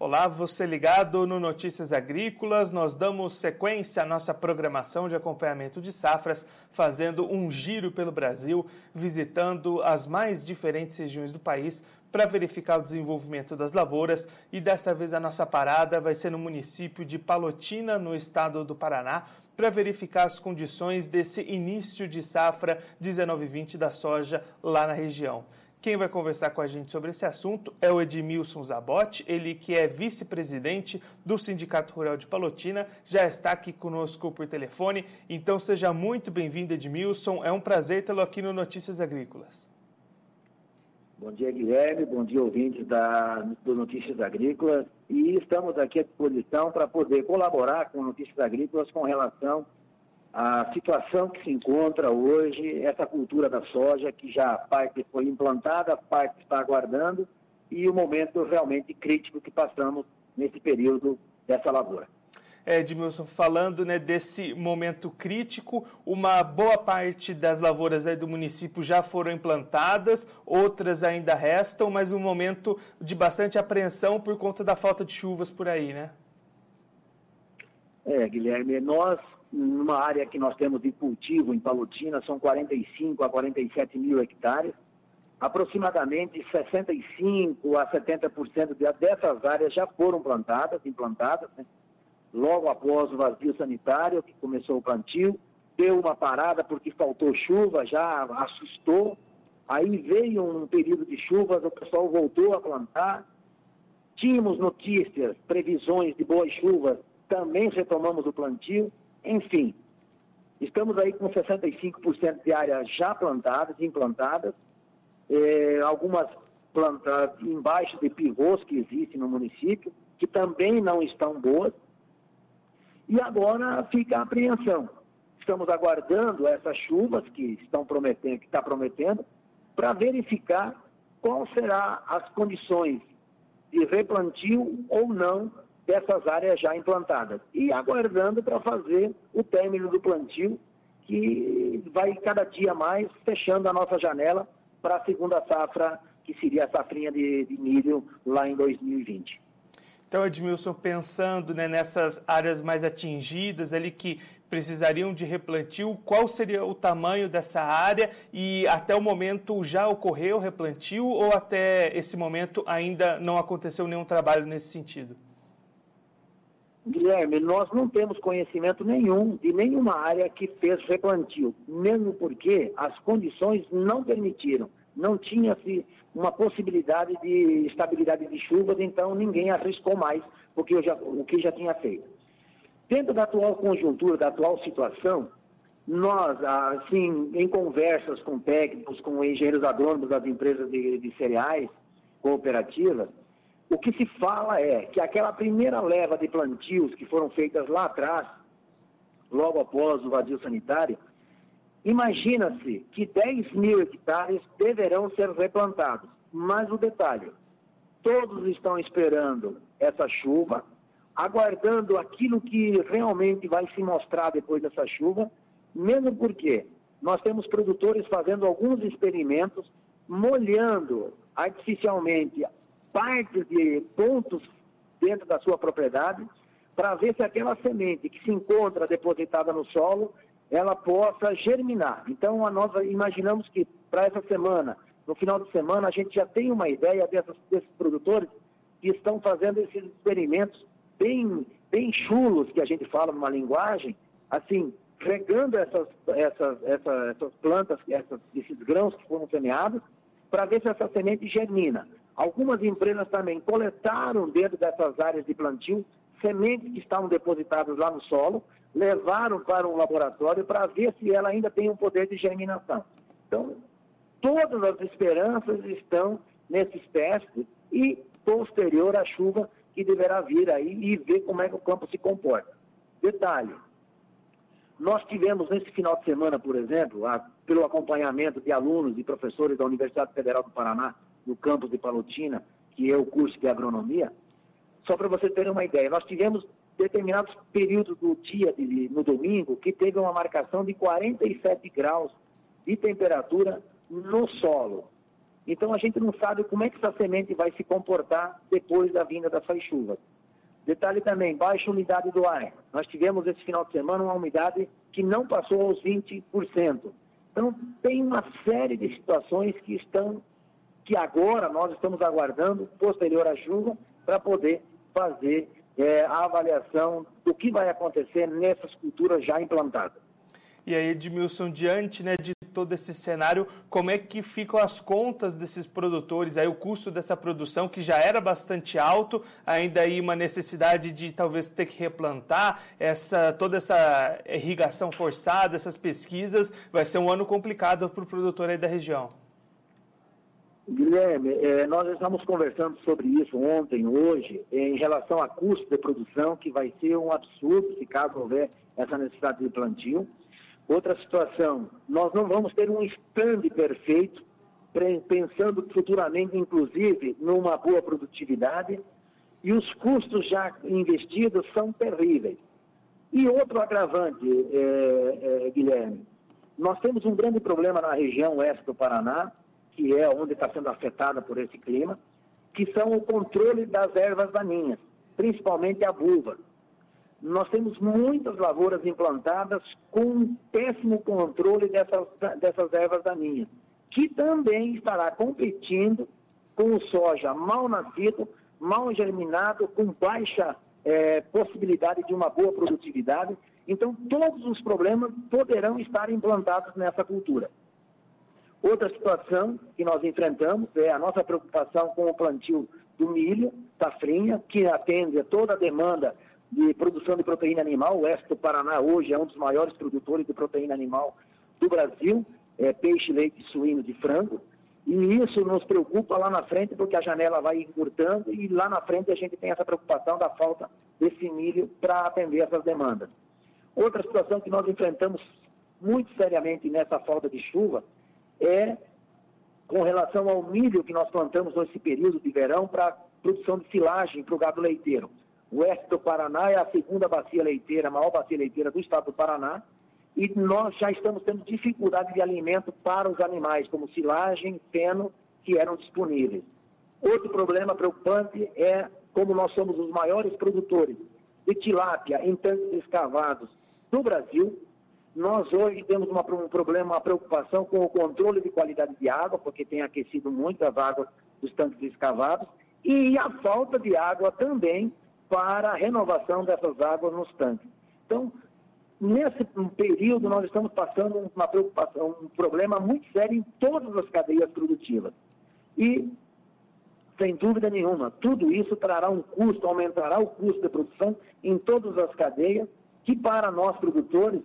Olá, você ligado no Notícias Agrícolas. Nós damos sequência à nossa programação de acompanhamento de safras, fazendo um giro pelo Brasil, visitando as mais diferentes regiões do país para verificar o desenvolvimento das lavouras. E dessa vez a nossa parada vai ser no município de Palotina, no estado do Paraná, para verificar as condições desse início de safra 19/20 da soja lá na região. Quem vai conversar com a gente sobre esse assunto é o Edmilson Zabotti, ele que é vice-presidente do Sindicato Rural de Palotina, já está aqui conosco por telefone. Então seja muito bem-vindo, Edmilson, é um prazer tê-lo aqui no Notícias Agrícolas. Bom dia, Guilherme, bom dia, ouvintes do Notícias Agrícolas, e estamos aqui à disposição para poder colaborar com Notícias Agrícolas com relação a situação que se encontra hoje, essa cultura da soja, que já parte foi implantada, parte está aguardando, e o momento realmente crítico que passamos nesse período dessa lavoura. Edmilson, falando desse momento crítico, uma boa parte das lavouras do município já foram implantadas, outras ainda restam, mas um momento de bastante apreensão por conta da falta de chuvas por aí, né? Guilherme, numa área que nós temos de cultivo em Palotina, são 45 a 47 mil hectares, aproximadamente 65 a 70% dessas áreas já foram implantadas, né? Logo após o vazio sanitário, que começou o plantio, deu uma parada porque faltou chuva, já assustou, aí veio um período de chuvas, o pessoal voltou a plantar, tínhamos notícias, previsões de boas chuvas, também retomamos o plantio. Enfim, estamos aí com 65% de áreas já implantadas, algumas plantas embaixo de pivôs que existem no município, que também não estão boas, e agora fica a apreensão. Estamos aguardando essas chuvas que está prometendo, para verificar qual será as condições de replantio ou não dessas áreas já implantadas, e aguardando para fazer o término do plantio, que vai cada dia mais fechando a nossa janela para a segunda safra, que seria a safrinha de milho lá em 2020. Então, Edmilson, pensando nessas áreas mais atingidas ali que precisariam de replantio, qual seria o tamanho dessa área e até o momento já ocorreu o replantio ou até esse momento ainda não aconteceu nenhum trabalho nesse sentido? Guilherme, nós não temos conhecimento nenhum de nenhuma área que fez replantio, mesmo porque as condições não permitiram, não tinha-se uma possibilidade de estabilidade de chuvas, então ninguém arriscou mais o que já tinha feito. Dentro da atual conjuntura, da atual situação, nós, assim, em conversas com técnicos, com engenheiros agrônomos das empresas de cereais cooperativas, o que se fala é que aquela primeira leva de plantios que foram feitas lá atrás, logo após o vazio sanitário, imagina-se que 10 mil hectares deverão ser replantados. Mas o detalhe, todos estão esperando essa chuva, aguardando aquilo que realmente vai se mostrar depois dessa chuva, mesmo porque nós temos produtores fazendo alguns experimentos, molhando artificialmente partes de pontos dentro da sua propriedade, para ver se aquela semente que se encontra depositada no solo, ela possa germinar. Então, nós imaginamos que para essa semana, no final de semana, a gente já tem uma ideia desses produtores que estão fazendo esses experimentos bem chulos, que a gente fala numa linguagem, assim, regando essas plantas, esses grãos que foram semeados, para ver se essa semente germina. Algumas empresas também coletaram dentro dessas áreas de plantio sementes que estavam depositadas lá no solo, levaram para um laboratório para ver se ela ainda tem um poder de germinação. Então, todas as esperanças estão nesses testes e posterior à chuva que deverá vir aí e ver como é que o campo se comporta. Detalhe, nós tivemos nesse final de semana, por exemplo, pelo acompanhamento de alunos e professores da Universidade Federal do Paraná, no campus de Palotina, que é o curso de agronomia, só para você ter uma ideia, nós tivemos determinados períodos do dia, no domingo, que teve uma marcação de 47 graus de temperatura no solo. Então a gente não sabe como é que essa semente vai se comportar depois da vinda dessas chuvas. Detalhe também, baixa umidade do ar. Nós tivemos esse final de semana uma umidade que não passou aos 20%. Então tem uma série de situações que agora nós estamos aguardando, posterior à chuva, para poder fazer a avaliação do que vai acontecer nessas culturas já implantadas. E aí, Edmilson, diante, né, de todo esse cenário, como é que ficam as contas desses produtores, aí o custo dessa produção, que já era bastante alto, ainda aí uma necessidade de talvez ter que replantar, toda essa irrigação forçada, essas pesquisas, vai ser um ano complicado para o produtor aí da região. Guilherme, nós estamos conversando sobre isso ontem, hoje, em relação a custo de produção, que vai ser um absurdo se caso houver essa necessidade de plantio. Outra situação, nós não vamos ter um stand perfeito, pensando futuramente, inclusive, numa boa produtividade, e os custos já investidos são terríveis. E outro agravante, Guilherme, nós temos um grande problema na região oeste do Paraná, que é onde está sendo afetada por esse clima, que são o controle das ervas daninhas, principalmente a buva. Nós temos muitas lavouras implantadas com um péssimo controle dessas ervas daninhas, que também estará competindo com o soja mal nascido, mal germinado, com baixa possibilidade de uma boa produtividade. Então, todos os problemas poderão estar implantados nessa cultura. Outra situação que nós enfrentamos é a nossa preocupação com o plantio do milho, safrinha, que atende a toda a demanda de produção de proteína animal. O oeste do Paraná hoje é um dos maiores produtores de proteína animal do Brasil, peixe, leite, suíno, de frango, e isso nos preocupa lá na frente, porque a janela vai encurtando e lá na frente a gente tem essa preocupação da falta desse milho para atender essas demandas. Outra situação que nós enfrentamos muito seriamente nessa falta de chuva é com relação ao milho que nós plantamos nesse período de verão para produção de silagem para o gado leiteiro. O oeste do Paraná é a segunda bacia leiteira, a maior bacia leiteira do estado do Paraná, e nós já estamos tendo dificuldade de alimento para os animais, como silagem, feno, que eram disponíveis. Outro problema preocupante é como nós somos os maiores produtores de tilápia em tanques escavados do Brasil. Nós hoje temos um problema, uma preocupação com o controle de qualidade de água, porque tem aquecido muito as águas dos tanques escavados, e a falta de água também para a renovação dessas águas nos tanques. Então, nesse período, nós estamos passando uma preocupação, um problema muito sério em todas as cadeias produtivas. E, sem dúvida nenhuma, tudo isso trará um custo, aumentará o custo de produção em todas as cadeias, que para nós produtores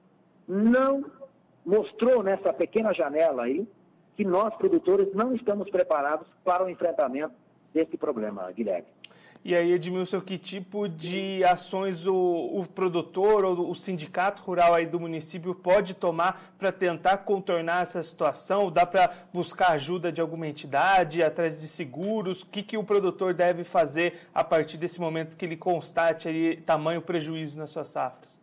não mostrou nessa pequena janela aí que nós produtores não estamos preparados para o enfrentamento desse problema, Guilherme. E aí, Edmilson, que tipo de ações o produtor ou o sindicato rural aí do município pode tomar para tentar contornar essa situação? Dá para buscar ajuda de alguma entidade, atrás de seguros? O que o produtor deve fazer a partir desse momento que ele constate aí tamanho prejuízo nas suas safras?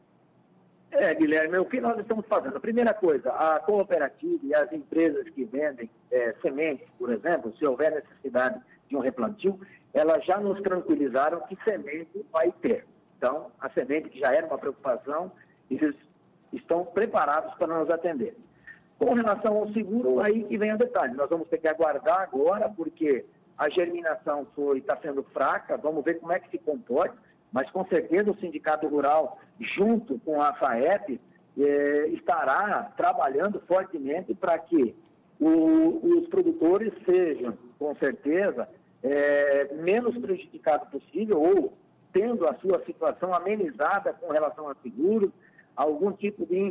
Guilherme, o que nós estamos fazendo? A primeira coisa, a cooperativa e as empresas que vendem sementes, por exemplo, se houver necessidade de um replantio, elas já nos tranquilizaram que semente vai ter. Então, a semente, que já era uma preocupação, eles estão preparados para nos atender. Com relação ao seguro, aí que vem o detalhe. Nós vamos ter que aguardar agora, porque a germinação está sendo fraca, vamos ver como é que se comporta, mas com certeza o Sindicato Rural, junto com a FAEP, estará trabalhando fortemente para que os produtores sejam, com certeza, menos prejudicados possível, ou tendo a sua situação amenizada com relação a seguros, algum tipo de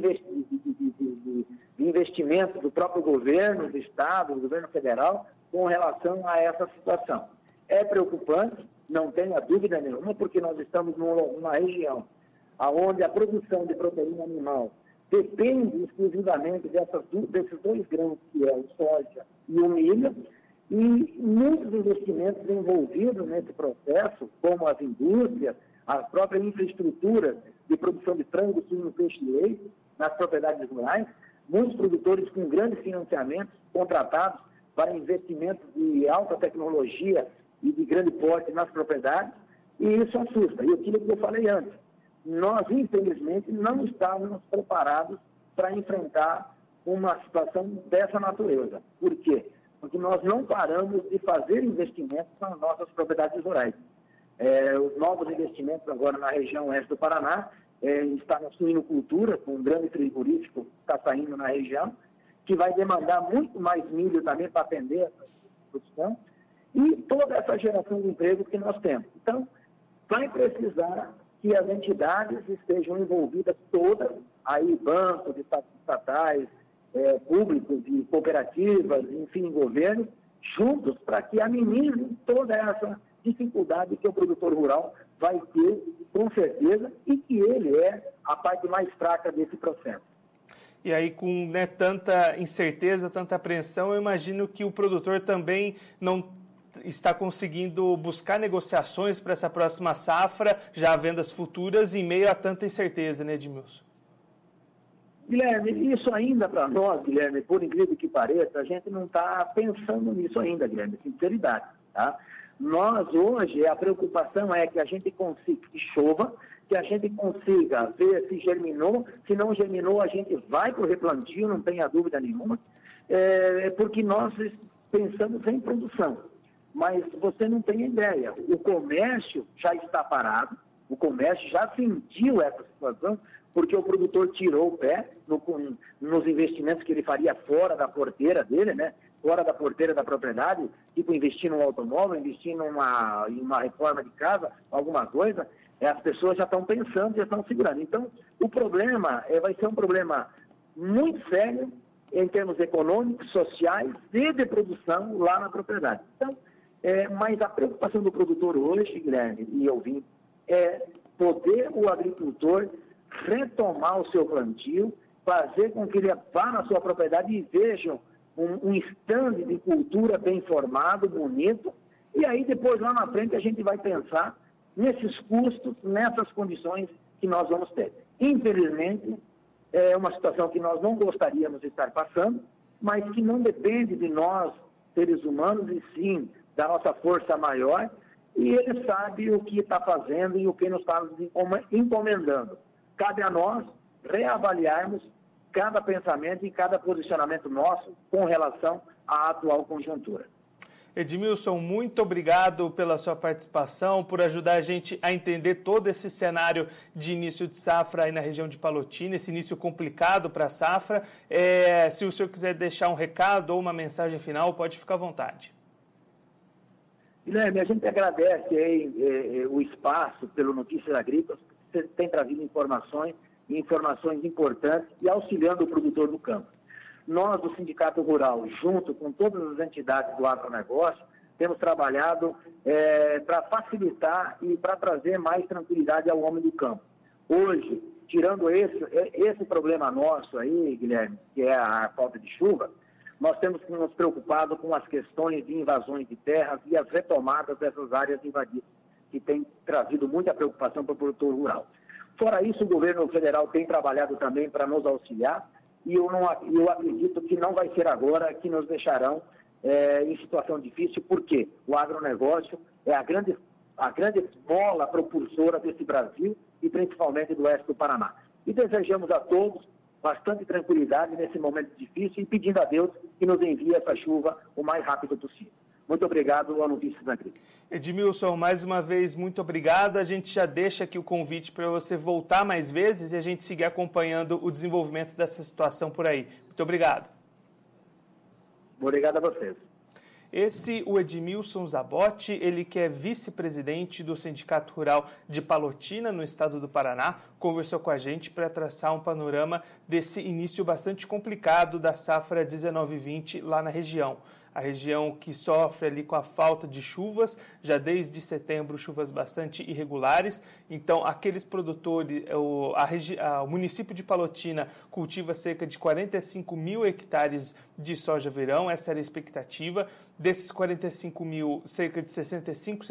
investimento do próprio governo, do Estado, do governo federal, com relação a essa situação. É preocupante, não tenha dúvida nenhuma, porque nós estamos numa região onde a produção de proteína animal depende exclusivamente desses dois grãos, que é o soja e o milho, e muitos investimentos envolvidos nesse processo, como as indústrias, a própria infraestrutura de produção de frango, suíno, peixe e leite, nas propriedades rurais, muitos produtores com grandes financiamentos contratados para investimentos de alta tecnologia e de grande porte nas propriedades, e isso assusta. E aquilo que eu falei antes, nós, infelizmente, não estávamos preparados para enfrentar uma situação dessa natureza. Por quê? Porque nós não paramos de fazer investimentos nas nossas propriedades rurais. Os novos investimentos agora na região oeste do Paraná, está na suinocultura, com um grande frigorífico que está saindo na região, que vai demandar muito mais milho também para atender essa produção, e toda essa geração de emprego que nós temos. Então, vai precisar que as entidades estejam envolvidas todas, aí bancos, estatais, públicos e cooperativas, enfim, governos, juntos para que amenizem toda essa dificuldade que o produtor rural vai ter, com certeza, e que ele é a parte mais fraca desse processo. E aí, com tanta incerteza, tanta apreensão, eu imagino que o produtor também não está conseguindo buscar negociações para essa próxima safra, já vendas futuras, em meio a tanta incerteza, né, Edmilson? Guilherme, isso ainda para nós, Guilherme, por incrível que pareça, a gente não está pensando nisso ainda, Guilherme, sinceridade, tá? Nós, hoje, a preocupação é que a gente consiga que chova, que a gente consiga ver se germinou, se não germinou, a gente vai para o replantio, não tenha dúvida nenhuma, porque nós pensamos em produção. Mas você não tem ideia, o comércio já está parado, o comércio já sentiu essa situação, porque o produtor tirou o pé nos investimentos que ele faria fora da porteira dele, né? Fora da porteira da propriedade, tipo investir num automóvel, investir em uma reforma de casa, alguma coisa, as pessoas já estão pensando, já estão segurando. Então, o problema vai ser um problema muito sério em termos econômicos, sociais e de produção lá na propriedade. Então, mas a preocupação do produtor hoje, Guilherme e ouvinte, é poder o agricultor retomar o seu plantio, fazer com que ele vá na sua propriedade e veja um estande de cultura bem formado, bonito, e aí depois lá na frente a gente vai pensar nesses custos, nessas condições que nós vamos ter. Infelizmente, é uma situação que nós não gostaríamos de estar passando, mas que não depende de nós, seres humanos, e sim da nossa força maior, e ele sabe o que está fazendo e o que nos está encomendando. Cabe a nós reavaliarmos cada pensamento e cada posicionamento nosso com relação à atual conjuntura. Edmilson, muito obrigado pela sua participação, por ajudar a gente a entender todo esse cenário de início de safra aí na região de Palotina, esse início complicado para a safra. Se o senhor quiser deixar um recado ou uma mensagem final, pode ficar à vontade. Guilherme, a gente agradece aí, o espaço pelo Notícias Agrícolas, você tem trazido informações importantes e auxiliando o produtor do campo. Nós, do Sindicato Rural, junto com todas as entidades do agronegócio, temos trabalhado para facilitar e para trazer mais tranquilidade ao homem do campo. Hoje, tirando esse problema nosso aí, Guilherme, que é a falta de chuva, nós temos que nos preocupado com as questões de invasões de terras e as retomadas dessas áreas invadidas, que tem trazido muita preocupação para o produtor rural. Fora isso, o governo federal tem trabalhado também para nos auxiliar, e eu acredito que não vai ser agora que nos deixarão em situação difícil, porque o agronegócio é a grande mola propulsora desse Brasil e principalmente do oeste do Paraná. E desejamos a todos bastante tranquilidade nesse momento difícil e pedindo a Deus que nos envie essa chuva o mais rápido possível. Muito obrigado ao Notícias Agrícolas. Edmilson, mais uma vez, muito obrigado. A gente já deixa aqui o convite para você voltar mais vezes e a gente seguir acompanhando o desenvolvimento dessa situação por aí. Muito obrigado. Obrigado a vocês. O Edmilson Zabotti, ele que é vice-presidente do Sindicato Rural de Palotina, no estado do Paraná, conversou com a gente para traçar um panorama desse início bastante complicado da safra 19/20 lá na região. A região que sofre ali com a falta de chuvas, já desde setembro, chuvas bastante irregulares. Então, aqueles produtores, o município de Palotina cultiva cerca de 45 mil hectares de soja verão, essa era a expectativa. Desses 45 mil, cerca de 65%,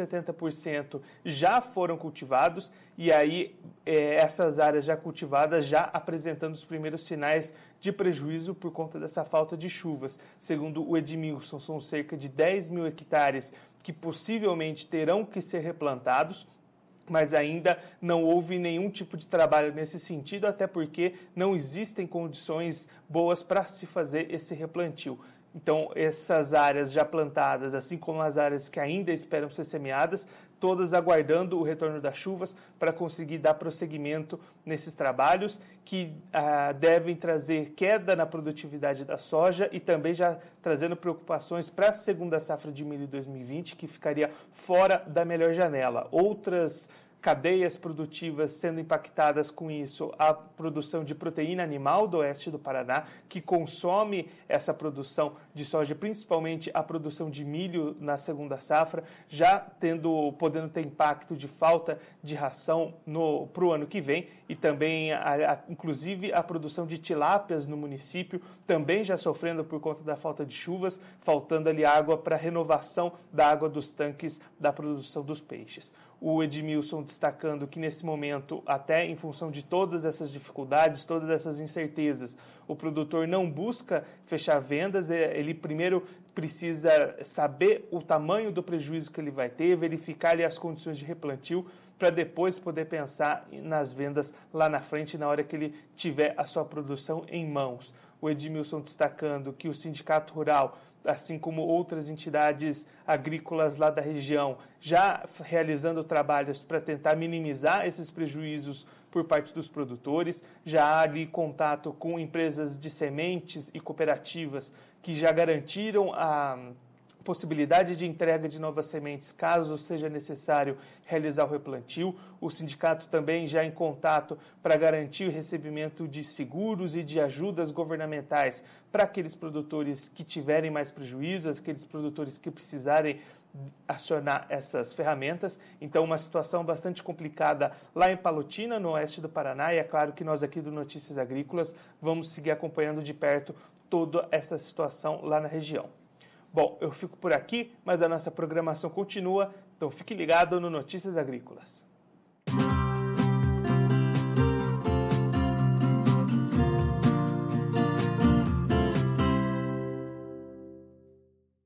70% já foram cultivados, e aí essas áreas já cultivadas já apresentando os primeiros sinais de prejuízo por conta dessa falta de chuvas. Segundo o Edmilson, são cerca de 10 mil hectares que possivelmente terão que ser replantados, mas ainda não houve nenhum tipo de trabalho nesse sentido, até porque não existem condições boas para se fazer esse replantio. Então, essas áreas já plantadas, assim como as áreas que ainda esperam ser semeadas, todas aguardando o retorno das chuvas para conseguir dar prosseguimento nesses trabalhos que devem trazer queda na produtividade da soja e também já trazendo preocupações para a segunda safra de milho 2020, que ficaria fora da melhor janela. Outras cadeias produtivas sendo impactadas com isso, a produção de proteína animal do oeste do Paraná, que consome essa produção de soja, principalmente a produção de milho na segunda safra, já podendo ter impacto de falta de ração para o ano que vem, e também, inclusive, a produção de tilápias no município, também já sofrendo por conta da falta de chuvas, faltando ali água para renovação da água dos tanques da produção dos peixes. O Edmilson destacando que nesse momento, até em função de todas essas dificuldades, todas essas incertezas, o produtor não busca fechar vendas, ele primeiro precisa saber o tamanho do prejuízo que ele vai ter, verificar ali as condições de replantio, para depois poder pensar nas vendas lá na frente, na hora que ele tiver a sua produção em mãos. O Edmilson destacando que o Sindicato Rural, assim como outras entidades agrícolas lá da região, já realizando trabalhos para tentar minimizar esses prejuízos por parte dos produtores. Já há ali contato com empresas de sementes e cooperativas que já garantiram a possibilidade de entrega de novas sementes, caso seja necessário realizar o replantio. O sindicato também já em contato para garantir o recebimento de seguros e de ajudas governamentais para aqueles produtores que tiverem mais prejuízos, aqueles produtores que precisarem acionar essas ferramentas. Então, uma situação bastante complicada lá em Palotina, no oeste do Paraná, e é claro que nós aqui do Notícias Agrícolas vamos seguir acompanhando de perto toda essa situação lá na região. Bom, eu fico por aqui, mas a nossa programação continua, então fique ligado no Notícias Agrícolas.